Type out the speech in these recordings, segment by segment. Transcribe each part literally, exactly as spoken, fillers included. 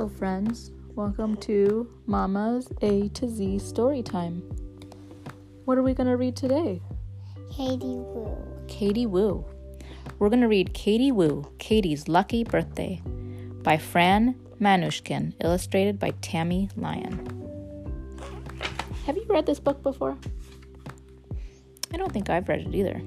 Hello friends, welcome to Mama's A to Z story time. What are we going to read today? Katie Woo. Katie Woo. We're going to read Katie Woo, Katie's Lucky Birthday by Fran Manushkin, illustrated by Tammy Lyon. Have you read this book before? I don't think I've read it either.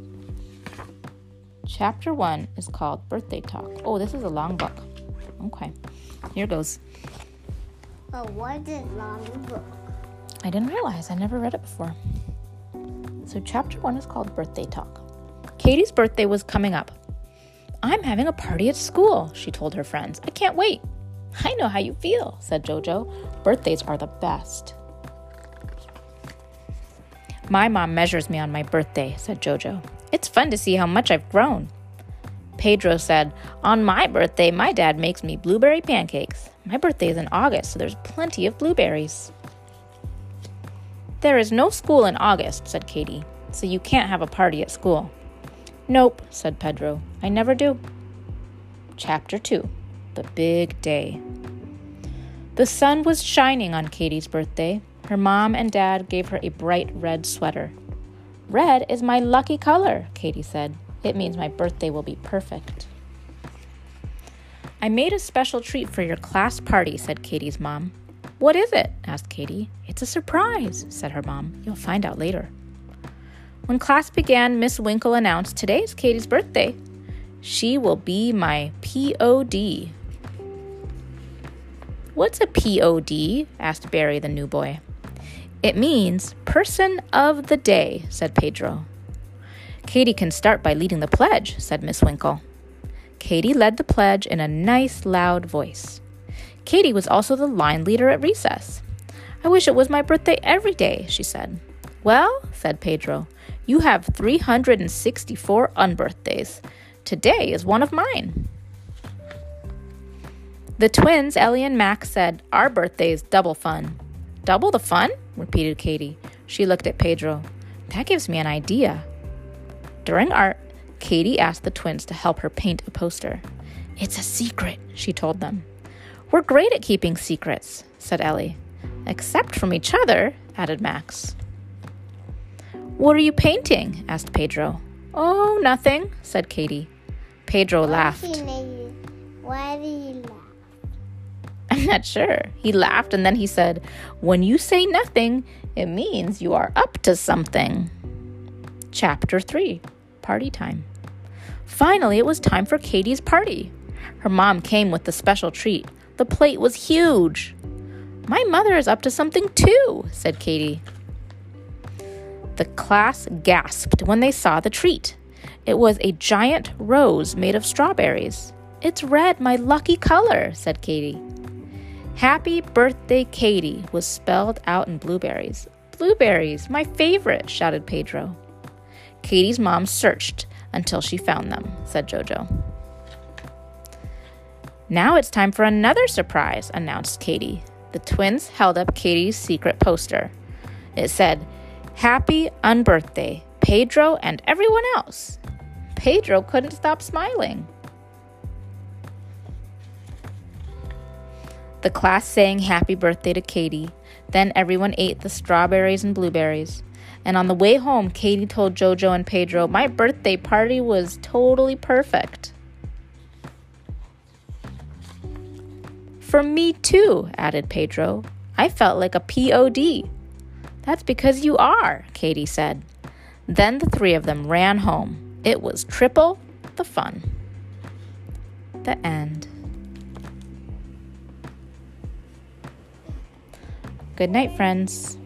Chapter one is called Birthday Talk. Oh, this is a long book. Okay, here goes. Oh, what is a long book? I didn't realize. I never read it before. So chapter one is called Birthday Talk. Katie's birthday was coming up. I'm having a party at school, she told her friends. I can't wait. I know how you feel, said Jojo. Birthdays are the best. My mom measures me on my birthday, said Jojo. It's fun to see how much I've grown. Pedro said, on my birthday, my dad makes me blueberry pancakes. My birthday is in August, so there's plenty of blueberries. There is no school in August, said Katie, so you can't have a party at school. Nope, said Pedro. I never do. Chapter two, The Big Day. The sun was shining on Katie's birthday. Her mom and dad gave her a bright red sweater. Red is my lucky color, Katie said. It means my birthday will be perfect. I made a special treat for your class party, said Katie's mom. What is it? Asked Katie. It's a surprise, said her mom. You'll find out later. When class began, Miss Winkle announced, today's Katie's birthday. She will be my P O D. What's a P O D? Asked Barry, the new boy. It means person of the day, said Pedro. Katie can start by leading the pledge, said Miss Winkle. Katie led the pledge in a nice, loud voice. Katie was also the line leader at recess. I wish it was my birthday every day, she said. Well, said Pedro, you have three hundred sixty-four unbirthdays. Today is one of mine. The twins, Ellie and Max, said, our birthday is double fun. Double the fun? Repeated Katie. She looked at Pedro. That gives me an idea. During art, Katie asked the twins to help her paint a poster. It's a secret, she told them. We're great at keeping secrets, said Ellie. Except from each other, added Max. What are you painting? Asked Pedro. Oh, nothing, said Katie. Pedro Why laughed. Did he, why did he laugh? I'm not sure. He laughed and then he said, when you say nothing, it means you are up to something. Chapter three. Party time. Finally, it was time for Katie's party. Her mom came with the special treat. The plate was huge. My mother is up to something too, said Katie. The class gasped when they saw the treat. It was a giant rose made of strawberries. It's red, my lucky color, said Katie. Happy birthday, Katie, was spelled out in blueberries. Blueberries, my favorite, shouted Pedro. Katie's mom searched until she found them, said Jojo. Now it's time for another surprise, announced Katie. The twins held up Katie's secret poster. It said, Happy Unbirthday, Pedro and everyone else. Pedro couldn't stop smiling. The class sang happy birthday to Katie. Then everyone ate the strawberries and blueberries. And on the way home, Katie told Jojo and Pedro, my birthday party was totally perfect. For me too, added Pedro. I felt like a P O D. That's because you are, Katie said. Then the three of them ran home. It was triple the fun. The end. Good night, friends.